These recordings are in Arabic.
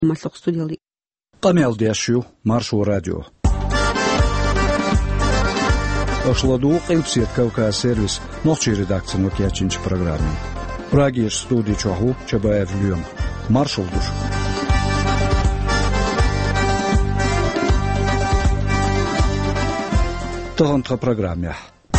Маслок студиали. Камел Дяшю, Маршу радио. Ошладу Кимпсет Кавказ сервис, ночи редакция Нокиячинч программе. Прагиш студии Чоху, Чабаев Люем. Маршал душ. Тагонтха программе.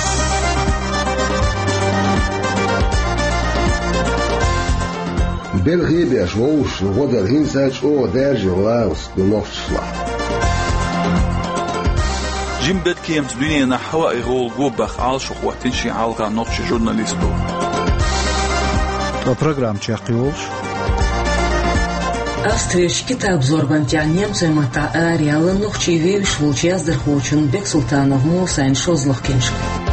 België is woos, wat er hinzijds oor derje laus de nochtslag. Jim Bedkiems dunia na hawa irol gobach alshoch watinshi alga nochtje journalisto. To program Чехиолш. Австрийский обзор бантян немцы мата ариалы нохчи вевиш волчья здерхочун Бек Султанов Мусайн Шозлохкиншк.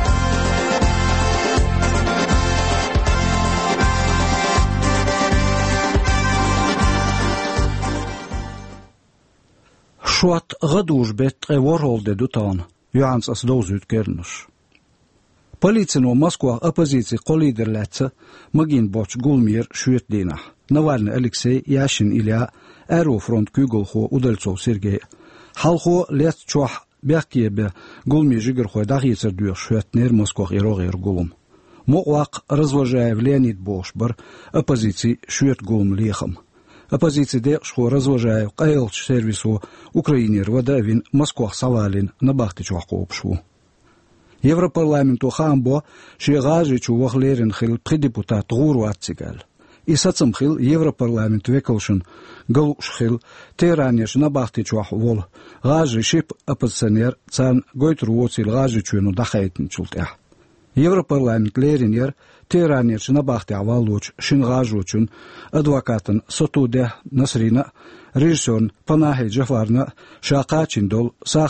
Шуат гадуш бет эворолде дутан, Юанс ас дозут кернуш. Полицину Москва оппозиции коллидерлятся, Магин Боч Гулмир Шуетдина, Навальный Алексей Яшин Илья, Аэрофронт Кюголхо Удальцов Сергей, Халхо Лет Чуах Бяхкебе Гулми Жигерхой Дахицер Дюр Шуетнер Москва Ирогер Гулум. Моуак развожаев Леонид Бошбар, оппозиции Шует Гулм Лехам. Оппозиции дешхо развожаев Кайлч сервису Украинер Вадавин Москва Савалин на Бахтичуахко обшу. Европарламенту хамбо шегажичу вахлерин хил предепутат гуру ацигал. И сацам хил Европарламент веколшин галуш хил теранеш на Бахтичуах вол. Гажи шип оппозиционер цан гойтруоцил гажичуну дахайтн чултях. Европарламент леринер теранеш на Бахтиавалуч шингажучун адвокатан Сотуде Насрина режиссер Панахи Джафарна Шакачин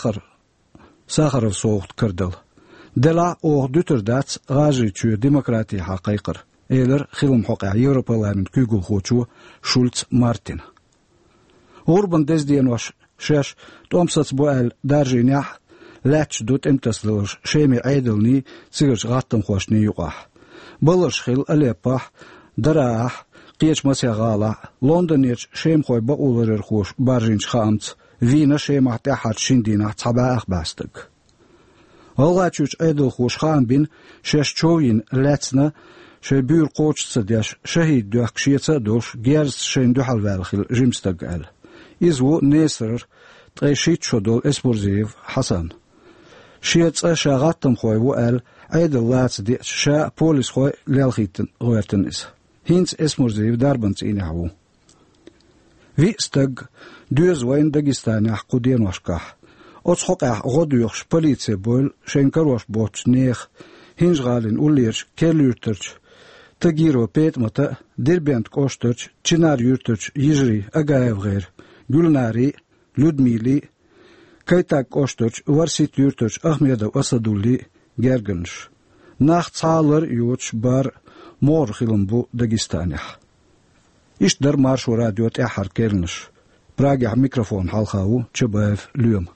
Сахаров соғт кырдыл. Дела оғ дүтірдәц ғажи чуе демократия хақайқыр. Эйлер хилым хоқа Европарламент күйгіл хочу Шульц Мартин. Урбан дезден ваш шеш томсац буэл даржинях ләч дут имтаслылыш шеми айдылни цигырш ғаттым хошни юғах. Балыш хил Алеппах, Дараах, Қеч Масяғала, Лондонеч шем хой баулырыр хош баржинч хамц, Вина шем ахтяхат шиндинах цабаах бастык. Алгачуч айдыл хош хамбин шеш човин ләцна ше бюр қочцы дяш шахид дуах кшиеца дош герз шен духал вэлхил жимстаг әл. Изу несрр тғайшит шодол Эспурзиев Хасан. Шиеца шағаттым хой ву әл айдыл ләц деш ша полис хой лялхитын ғуертыныз. Хинц Эспурзиев дарбанц инаху. Ви стаг дюз вайн Дагестанях куден вашках. Отсхоқах ғодуйықш полиция бол шенкарош боч нех хинжғалин уллерш келюртырч тагиро петмата дербент коштырч чинар юртырч ежри агаевғер Гүлнари Людмили кайтак коштырч варсит юртырч Ахмедов Асадулли гергенш. Нах цалыр юч бар мор хилымбу Дагестанях. Ишдар Маршу радио тяхар кернш. Прагях микрофон халхау Чабаев Люем.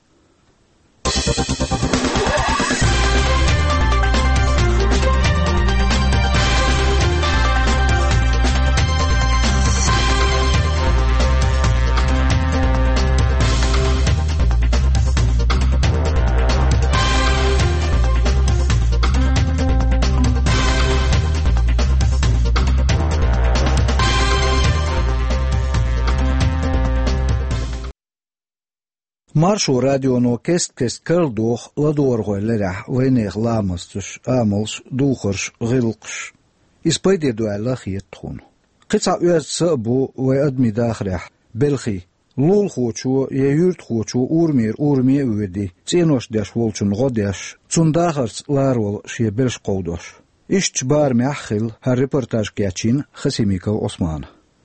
Маршу радионо кест кырдох ладоргой лерах вайнех ламастыш амалш духарш гылкш. Испайде дуэллах еттхун. Қица уэзца бу вай адми дахрях белхи. Лул хочу, яюрт хочу урмир уэди. Ценош дяш волчун годяш. Цундахарц ларвол шие белш қовдош. Ишч бар мяхил ха репортаж кячин Хасимиков Осман.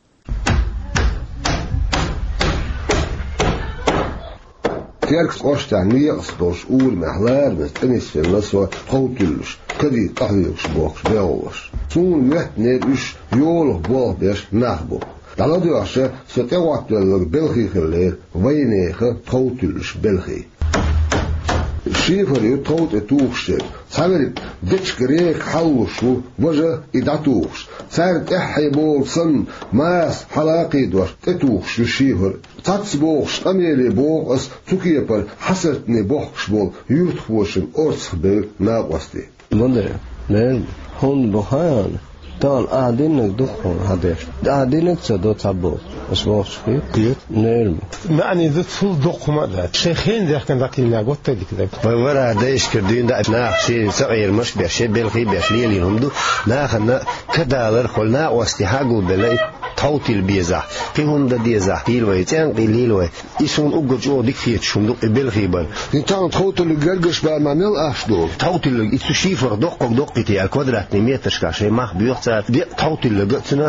Kerks ostaan nielstos uurmeh läärmes tenissel lasua houtyllus, kadi kahviuks boks veolas. Suun mähtneer ys joolo boalbees nahbo. Taladuassa se tevattellag Belgiikeleer vaineege houtyllus België. شيفر يتوت اتوخشل صارت دتشكريك حوشو وجه إدعتوخش صارت احي بول صن ماس حلاقي دوش اتوخش الشيفر تاتسبوخش أميري بوغس تكيبر حسرتني بوخش بول يرتخوشن أرسخ بل ناقوستي مدر نعم هون بخيان تان أعدينك دخون هدف أعدينك سدو تابو أسبوع شخير كيت نعم معني ذات فل دق ماذا شيخين ذاك كان ذاك اللي قلت لك ذاك ورا دايش كردين ده ناخ شيء صغير مش بيشي بالخي بيشلي اللي هم دو ناخنا كدالر خلنا واستحاجوا بلاي توتي البيزا فيهم ده ديزا تيلوي تيلوي يسون أوجو ديك فيت شون دق بالخي بال نتان توتي الجرجش بعمل أشدو توتي اللي يتشيفر دقتي الكوادرات نميتش كاشي ما بيوقت دي توتي اللي قلتنا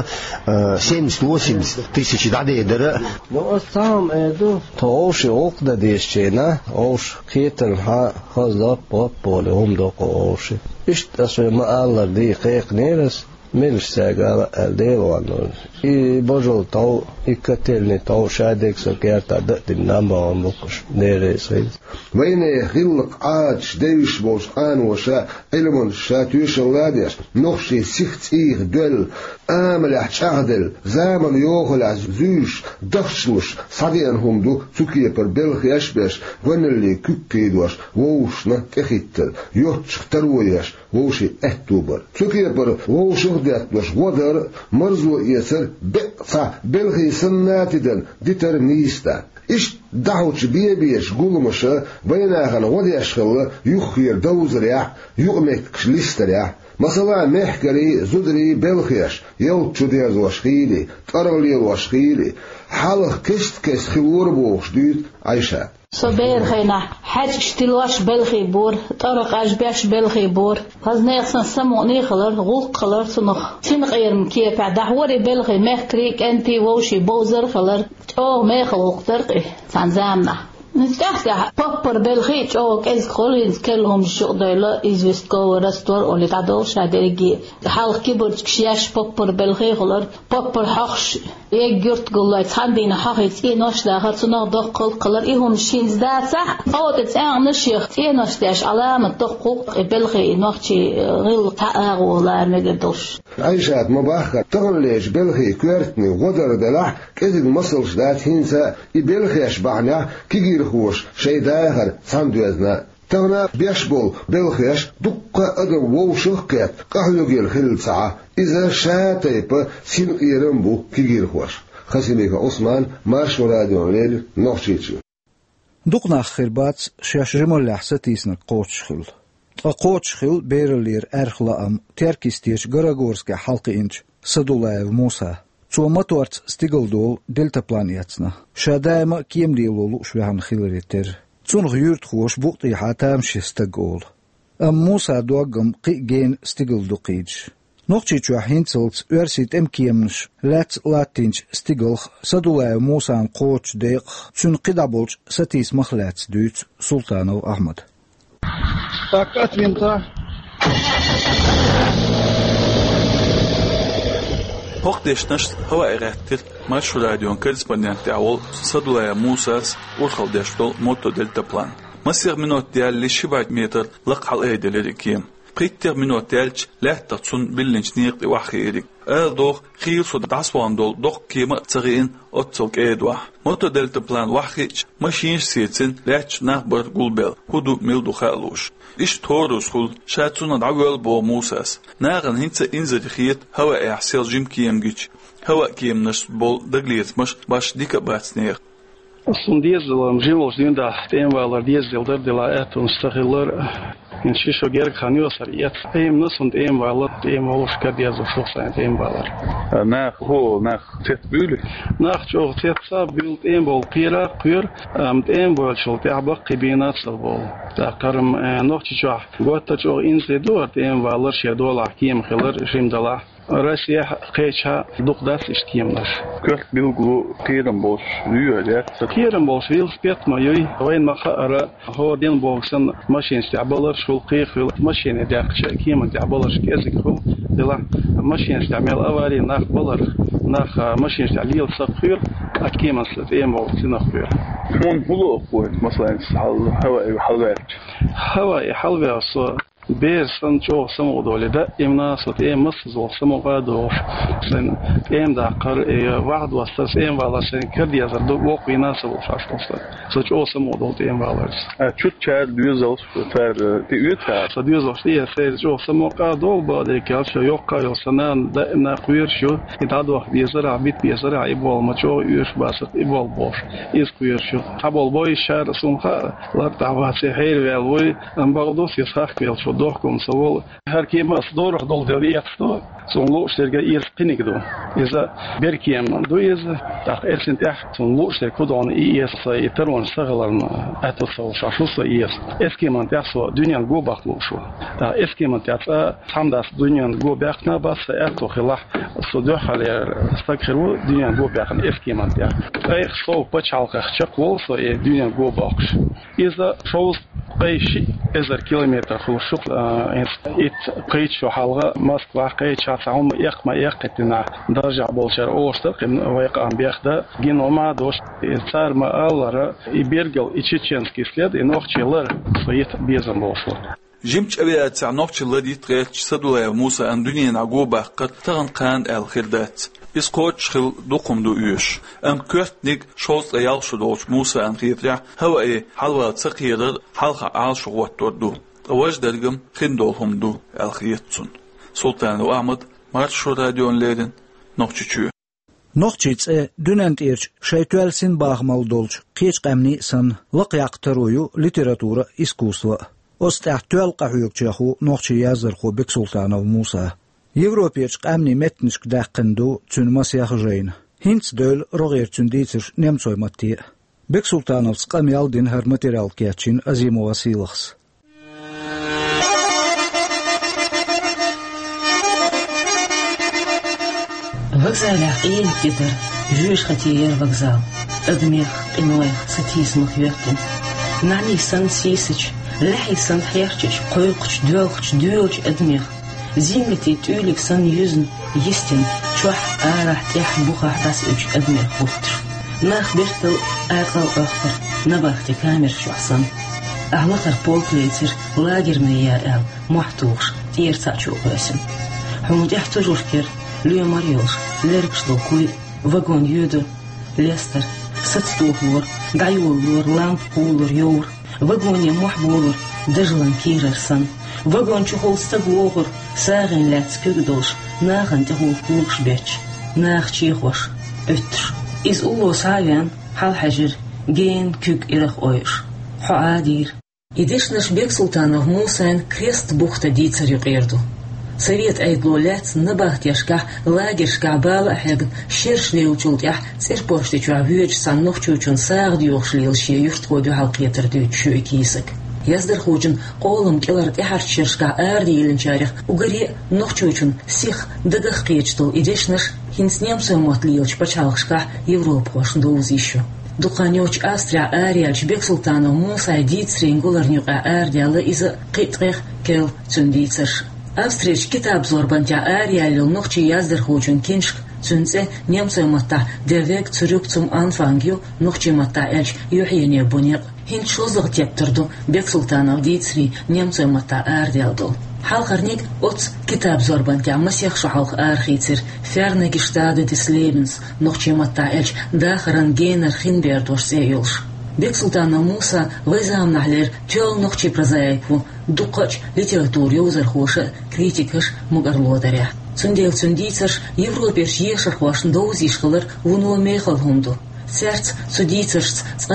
شمس وشمس تيجي دعدي درا لو أستعم أدو توش عقدة ديشنا أوش كيتن ها خذ بول هم دق أوش إيش أسمع ما الله دي قيق نيرس ملش ساقا الديوان بجول تو يكتلني تو شادك سكرتا دقت النمبر مكش نيرس وين خلق عاج ديش بوش آن وشا علمون شاتوش ولاديش نخشي سيخت إيه دول آمل احتشاهدل زامن يوغل عزوش دخشوش صديقهم دو سكي پر بلخ يشبش وين اللي كوكي دوش ووشنا كخيتل يوتش ترويش ووشي احتوبر سكي پر ووش اغديت دوش ودر مرزو يسر بقصة بلخي سناتدن ديتر نيستا إيش دعوتش بيش قولمشا بيناغن وديشخل يخير دوزريع يؤمكش ليستريع مثلا محكري زدري بلخيش يوتشو ديز وشخيلي تقرلي وشخيلي حالخ كست خيور بوخش ديت عيشا صبير خينا حاج اشتلواش بلخي بور طرق عجباش بلخي بور هزنا يخصن سموني خلر غلق خلر سنخ سنغير مكيف دحوري بلخي مخكريك انتي ووشي بوزر خلر او مخلوق ترقي سانزامنا نستحسح بابر بلخيش او كيز خولينز كلهم الشغدايلا إزوستكو ورستور أولي تعدوش هادريجي حالك كيبر كشياش بابر بلخي خلر بابر حقش يجرت قولي تحندين حقيت نوش داخل سنغ دقل قلر إيهم شينز داسح أو تتسعن نشيخ نوش داش علامة دقوق بلخي نوخشي غير تاقاغ ولا مقدوش عيشات مباخر تغليش بلخي كويرتني ودر دلح كذي المصلش دات هنسا يبلخي أشبعنا كيجير خوش شي داخر ساندوزنا تغنا بيشبول بلخيش دقة أدر ووشخكات قهلوغير خلال ساعة إذا شاتيب سين إيرنبو كيجير خوش خسيميك عثمان مارش وراديو ليل نوشيتشو دقنا خربات شاشرمو لحسة تيسنا قوتشخل قوتشخل بيرلير أرخلا أم تركيستيش غراغورسكا حلقي إنش سدولايف موسى تو موتورت ستيغلدول دلتا بلانياتنا شادايما كيم ديلولو شوهان خيلريتر تون غيرت خوش بوقتي حاتام شستقول موسى دوغم قيجين ستيغلدو قيج نوخشي شوحين تلت ورسيت كيمنش لاتينش ستيغلخ سدولايف موسى قوتش ديق تون قدابولش ستيس مخلات دوت سلطانو أحمد تاكات وينتا وقتش نشت هو إغاتل مارشو راديون كرسبانيانتي أول صدولا موساس ورخل داشتول موتو دلتا بلان مسير منوت ديال اللي 7 متر لقحل ايدي لريكيم قيتر منوت ديالش لا تتصن بلنش نيق وحي ايديك دوغ خير صد عصوان دول دوغ كيما تغيين اتسوك ايدواح موتو دلتا بلان وحيش ماشينش سيتسن لاتش نخبر قلبل هدو ميلدو خالوش إيش تورس خل شاتونا دعوال بو موساس ناغن هنسا إنزل خيط هوا إحسيال جيم كيم جيش هوا كيم نشت بول دقليت مش باش ديكا باتنير أصلا ديزل مجيموش دين دا تين والر ديزل در دلاءات ونستغلر إن شيشو غير خانيو سريات أيم نصن أيم والر أيم ولوش كديزل شخصين أيم والر ناخ هو ناخ تيت بيولي ناخ جو تيت سابيل أيم بول بيرا قير أيم بول شل تعبق قبينات سبول تكرم نوختي جو قوت جو إنزل دور أيم والر شدول حكيم خلر جيم دلا Россия қайша дұқдас іштемдір. Көрт білгу кейрім болш үйелі. Кейрім болш велосипед майой. Вайын мақа ара хооден болсын машин стябалар шул қиқыл. Машин дәқші кеймін стябалар шкезік хул. Дела машин стямел аварий нақ балар. Нақ машин стялил саққыр. Акеймін слет ем болсын аққыр. Мон бұлы оқпойын, масалайын, хава халвәрч. هوا حلوة صو بير سنجو سمو دولة دا إمناس وتي مسزول سمو قادوش سن إم دا قر واحد وستس إم والله سن كردي أزر دو وق يناسب وفاشلوس سنجو سمو دولة إم والله شو تشار ديوزل فر تيوتا سديوزل شيء سيرجو سمو قادو بعد كالش يوقع يوسنان دا نقير شو يتعدو بيزرع بيت بيزرع يبول ما شو يوش باسط يبول بوش يسقير شو حبول بوي شار سمخا لا تعباسي حيل والوي أم بعضوس يسخ كيل شو دوكم سوول هر كيما صدور دول ديال يختو سونلو شترجا يرسبينك دو إذا بركيم دو إذا تاخ إرسنت أح سونلو شتركودون إيس يترون شغلنا أتصل شاشوس إيس إسكيم أنت أسوا دنيا جو بخلوشوا إسكيم أنت أسا حمداس دنيا جو بخنا بس أتو خلاص صدق على استكروا دنيا جو بخن إسكيم أنت أي صو بتشالك شقول صو دنيا جو بخش إذا شوز قيش إذا كيلومتر خلص إت قيش حلقة مسقط قيش عم يق ما يقتنا درجة بولشر أوستر كن ويقع بيخدا جينوما دوش صار ما الله يبرجل إتشينسكي سلاد إنوخشيلر صيت بيزن بولشر جيمش أبيات نوخشيلر يتريتش سدولا موسى أن دنيا نعوبة قد تغن قان الخدات إسقاط خل دقم دو يش أم كرتنيك شوز ريال شدوش موسى أن خيرجع هو حلوة تقير حلقة عال شغوات دو أواج درجم خندولهم دو الخيرتون سلطان وأحمد مارشو راديون ليدن نوخشيتشو نوخشيتس دوننت إيرش شيتوالسين باغمال دولش قيش قمني سن وقيق ترويو ليتراتورة إسكوسوا أستعتوال قحيوكشيخو نوخشي يازرخو بك سلطان وموسى Европеч قامني متنشك داقندو تون مسيح جين هينس دول رغير تون ديتر نمسوي متي بك سلطانوفس قام يالدين هر ماتيريال كياتشين أزيمو وسيلخس وокзал إين كتر جوش ختير وокзал أدميخ إنويخ ستيسمخ يوكتن نعني سن سيسج لحي سن حيرتش قويقش دوغش أدميخ زينتي تولك سن يزن يستن شوح آرح تيح بوخح بس اج أدمير خوفتر ناخ بيرتل آقل أخفر نباختي كامر شوح سن أهلقر بولكليتر لاجر ميار محتوغش تيرتاچو باسم حمود احتجور كر ليو ماريوش ليركش لوكوي وغون يودر ليستر ستستوهور دايولور لامب بولور يور وغون يموح بولور دجلن كيرر سن وغون چخول ستغوغر ساغن لاتس كيغدوش ناغن تهول كوغش بيتش ناغ چيخوش اتر إز أولو ساغن حال حجر جين كيغ إرخ أويش حو عادير إديش نش بيك سلطانов موسان كريست بوختا ديتر يقيردو Совет айдлолец набахт яшках лагершка бала хэгн шершлеу чултях церпошти чуавюч саннох чучун сагд юхшлил ши юрткоду халкетер чу кисек Яздер хучун қолым келар тяхар шершка арди илинчарих угари нох чучун сих дагах кечтул идешнаш хинснемсу мотлилч пачалхшка Европ хошн доузищу Дуканёч Астрия Ариалч Бек Султанов Муса Дицрингулар нюка ардиала иза қитқих кел цундицерш Австрич китаб зорбантя Ариалил нохчи яздер хучун киншк цунце немцой матта девек цурюк цум анфангю нохчи матта эльч юхиене буниq хинчлозог тептерду Бек Султанов Дицри немцой матта ардиалдул Halkarnik ots kitab zorbantja masih шахалх архицер ферне гештаде des Lebens noch chemata elch dacharan gener hinberdor seyulsh Бек Султана Муса вызам нахлер тёл noch чи прозаику дукач литературе узархоша критикаш мугарлодаря цундел цундицаш Европеш ешер хошн доузишхлар вуну мехал хунду Сердц цудицаш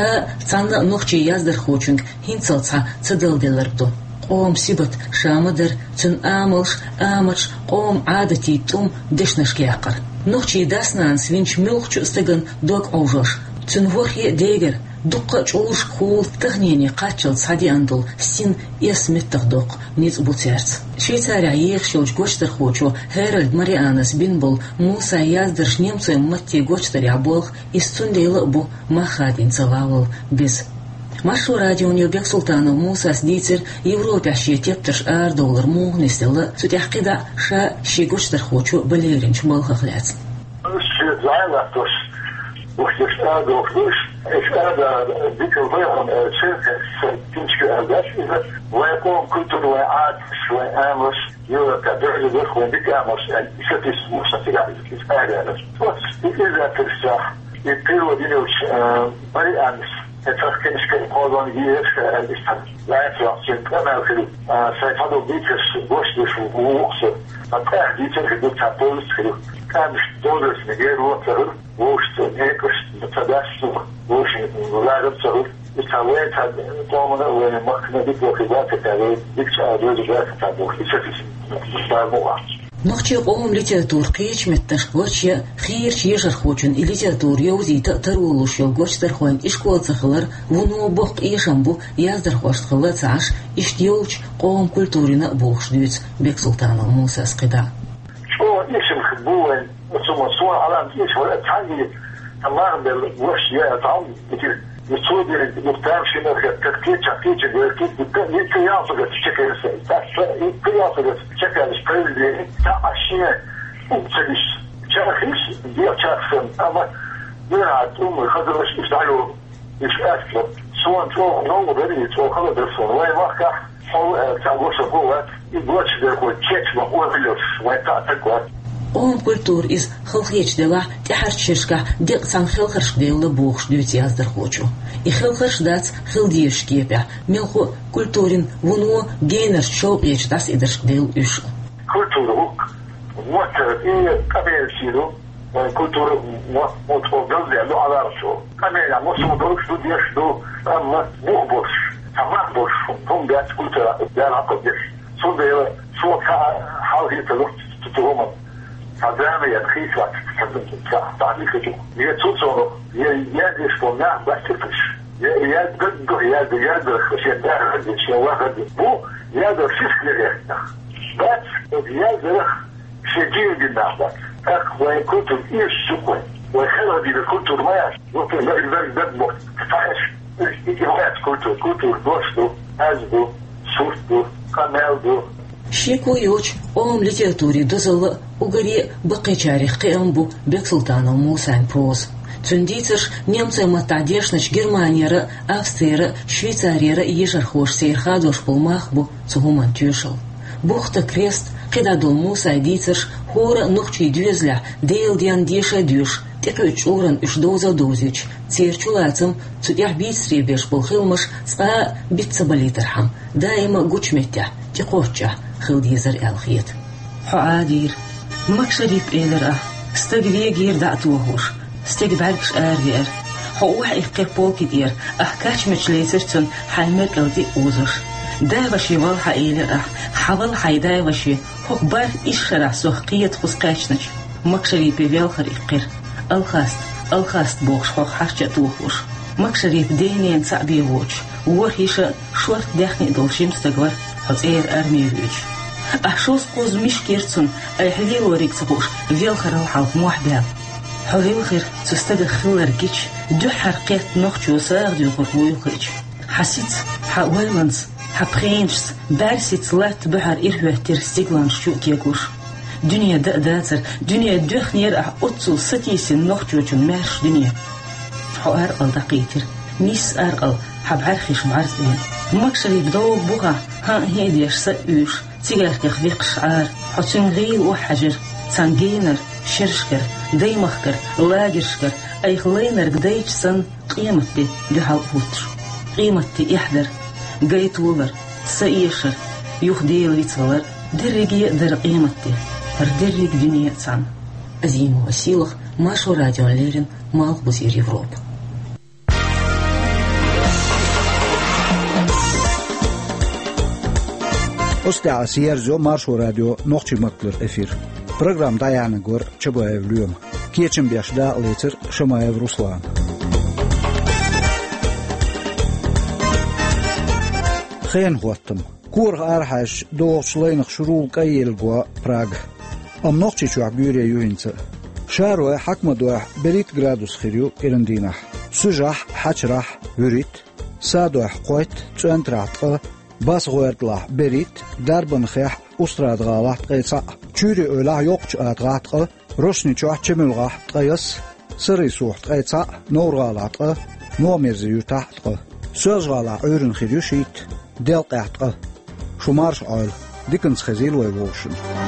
цанна noch чи яздер хочунг хинцалца цаделделерду قوم سبت شامدر تن آملش آمش قوم عادتي توم دشنش كيقر نوخشي داسنان سوينش ملخش استغن دوك أوجش تن وخي ديگر دقة جوش خول تغنيني قاتل صدي أندل سين اسمت تغدق نيز بوتيرت شويتاريا يخشوش غوشتر خوشو هيرالد ماريانس بينبل موسى يازدرش نيمцу ماتي غوشتر يابولخ истундейлы бу махадин цававыл без Маршу радионил Бек Султанов Муса Дицер Европа шиетептерш ардолар мугнестелы сутяхкида ша шигуштер хочу балеринч малхахляц. Зайла тош واختشاد وخدوش إشاد ذيك الضيعة شركة تنشكي أهداش إذا ويقوم كنتر وعاتش وآمش يورا كدعي ذلك وذيك آمش إشتيس مستقع إشاد هذا إذا ترساح يبقيروا دينوش بريء أمس يتركنش كالقوضان يجيش كالإستان لا يفرق سيبقنا وكذو سيفادو بيكس بوشدش ووقصر أتاح ديتر كدو تابولس كدو كامش دولرس نجير وطهر ووشت نيكش نتداشتو ووش نغارب تهر يتاوين تاد طومنا وين مخنا ديك وكذات تاوين ديكش آدوز جاك تابوخ إشتيس مستعموها نخشي قوم ليتراتور قيش متخوتش خير شيشر خوتشن ليتراتور يوزي تأترولوش يوغوش ترخوين إشكوات سخلر ونو بوق إيشامبو يازدر خوش تخلات عش إشتيوش قوم كولتورينا بوخش دوت بيك سلطان موسى اسقدا شو إيشم خبوين ثم صور علام إيش ولا تعني تمام بالوش يا طعم يصودي المختار شنو كتكيت يقياسك تشكل يقياسك تشكل سبريل تاع أشياء وتسلش تشاركش دي تشاركم أما يرعد خذوا إيش دعوا إيش أكثر سواء تو نو بدي تو خذوا بالصون وين واقع هو تعوش هو يقولش ده هو تشيك ما هو بلوش وين تعتقد قوم كولتور إز خلقيش دلا تحرش شركة دق سان خلقرش ديلا بوخش دوت يازدر خوچو خلقرش دات خلديش كيبع ملخو كولتورين ونو جينر شوقيش داس إدرش ديل إش كولتور وتر إيه كبير سيرو كولتور متوجز له على رشو كبير مصر دوش دو ديش دو أما بوخش أما بوش هم جات كولتور دار عقدش صو ده صو حاول يتلوت تتوهم هذا يدخيش وقت تعليق جو يتصور يدش فمنا بحثش يد خشية ده شيء واحد بو يد شيء كذا بس يد شيء جدا بس وين كنت إيش شكوى وخلوا دي كنت رماش وكان ده مفتاح إيش كنت دوشتو أزدو شوفتو كمالدو شيكو يوش قوم ليتراتوري دوزل وغري بقي تاريخ قيامبو بيك سلطان موسى بروز تنديتش نيمцы متعديشنش Германия Австрия Швейцария يجر خوش سير خادوش بالماخبو تهمن تيوشل بوخت كريست قدادو موسى ديتش هورا نخشي دوزلا ديل ديان ديشا دوش تكوش اورن اش دوزا دوزيش تيرچولاتم تديح بيسري بيش بالخلمش سقا بيتسباليترحم دائما قوش متع تقوشا خلديزر الخيط حعادير مكشريب إيلر استقدي غير دعتوهوش استقبعكش آرير حوح إقبول كدير أحكاش مجليسرتن حالمر قلدي أوزر داوشي والحا إيلر حوال حي داوشي حقبار إشرع سوحقية خسقاشنش مكشريب بيالخر إقر الخاست بوخش حوح حاشة توهوش مكشريب دينين سعبي ووش وورهيش شورت داخني دولشيم استقبر حزير أرميوش أحشوز قوز مش كيرتون أحليل وريك تبوش فيل خرال حالك موحدة حليل خير تستدق خلر جيش دو حرقيت نوخشو ساغ ديو قربويو خيش حسيت حوالنز حبخينشت بارسيت لات بحر إرهوه تير ستيغلان شو كيكوش دنيا داتر دنيا دوخ نير أتو ستيسي نوخشو جن مارش دنيا حو أرقل دقيتر نيس أرقل حب عرخيش معرزين مكشري بدو بوغا ها هيديش سأوش تيغر كخفيق شعار حتن غيل وحجر سانجينر شرشكر ديمخكر لاجرشكر أي خلينر قديش سن قيمتي جهال هوتر قيمتي إحدر قيت ولر سايشر يخديل يتصور درقي در قيمتي هردرق دنيا سان أزيم وسيلخ ماشو راديو ليرن مالك بزير يوروب Ostia Sierzo Marşo Radyo Noqçi Makler efir. Program Dayana Gor Çabayev Lüyum. Keçin Beşda Letir Şamayev Ruslan. Xen Huattam. Kur Arhaş Doğuşlayınıq Şurul Qayelgwa Prag. Am Noqçi Çuaq Güriye Yuhinsa. Şaro Hakmadoh Berit gradus xiriu Erindinah. Sujah Haçrah Vürit. Sadoh Qoyt Çentratqa Bas غوردلا بريت دربن خيح أستراد غالات قيسا تشوري أولا يوقش آتغاتق روشني تشوح تشمل غاح قيس سري سوحت قيتسا نور غالاتقه نوميرزي يتحتقه سوز غالا عورن خيريوشيت ديل قيحتقه شمارش عيل ديكنس خزيل ويبوشن